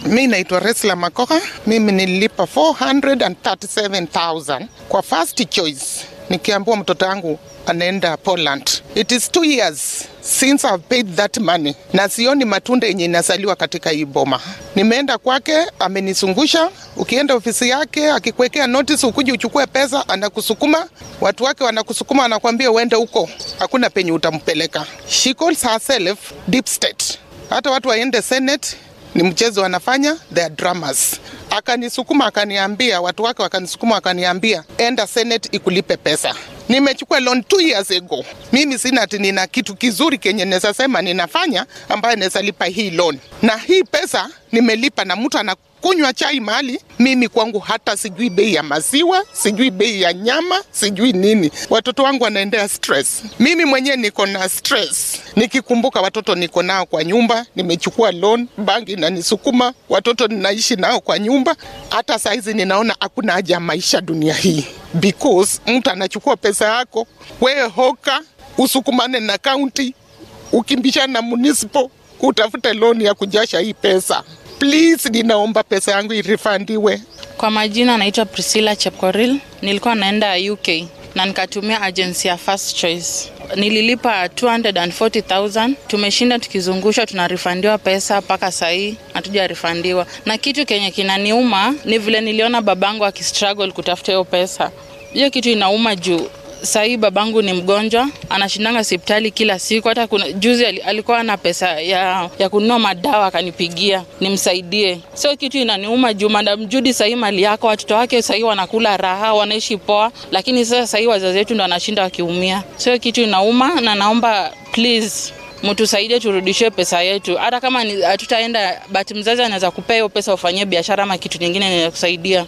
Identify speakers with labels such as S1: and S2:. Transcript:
S1: Mimi naitwa Resla Makoha. Mimi nililipa 437,000 kwa first choice. Nikiambiwa mtoto wangu anaenda Poland. It is 2 years since I've paid that money. Na sioni matunda yenye inasaliwa katika hii boma. Nimeenda kwake, amenisungusha. Ukienda ofisi yake, akikwekea notice ukuje uchukue pesa, anakusukuma. Watu wake wanakusukuma, anakuambia uende huko. Hakuna penye utampeleka. She calls herself deep state. Hata watu waende Senate, ni mchezo wanafanya, they are dramas. Akanisukuma akaniambia, watu wake wakanisukuma akaniambia, enda Senate ikulipe pesa. Nimechukua loan 2 years ago. Mimi sina ati nina kitu kizuri kenye naweza sema ninafanya ambaye naweza lipa hii loan. Na hii pesa nimelipa na mtu anakunywa chai mahali. Mimi kwangu hata sijui bei ya maziwa, sijui bei ya nyama, sijui nini. Watoto wangu wanaendea stress. Mimi mwenyewe niko na stress. Nikikumbuka watoto niko nao kwa nyumba, nimechukua loan, banki inanisukuma, watoto ninaishi nao kwa nyumba. Hata saizi ninaona hakuna haja ya maisha dunia hii. Because mtu anachukua pesa yako, wewe hoka, usukumane na county, ukimbishana na municipal, utafute loan ya kujasha hii pesa. Please, ninaomba pesa yangu irifandiwe.
S2: Kwa majina naitwa Priscilla Chepkoril. Nilikuwa naenda UK na nikatumia agency ya First Choice. Nililipa 240,000. Tumeshinda tukizungusha, tunarifandiwa pesa mpaka sahi hatujarifandiwa. Na kitu kenye kinaniuma ni vile niliona babangu akistruggle kutafuta hiyo pesa. Hiyo kitu inauma juu sahi babangu ni mgonjwa, anashindanga hospitali kila siku. Hata kuna juzi alikuwa na pesa ya kununua madawa akanipigia nimsaidie. Sio kitu inaniuma juu Madam Judy sahi mali yako, watoto wake sahi wanakula raha, wanaishi poa, lakini sasa sahi wazazi wetu ndo wanashinda wakiumia. Sio kitu inauma, na naomba please mtusaidie turudishie pesa yetu. Hata kama hatutaenda, but mzazi anaweza kupea hiyo pesa ufanyie biashara ama kitu kingine inakusaidia.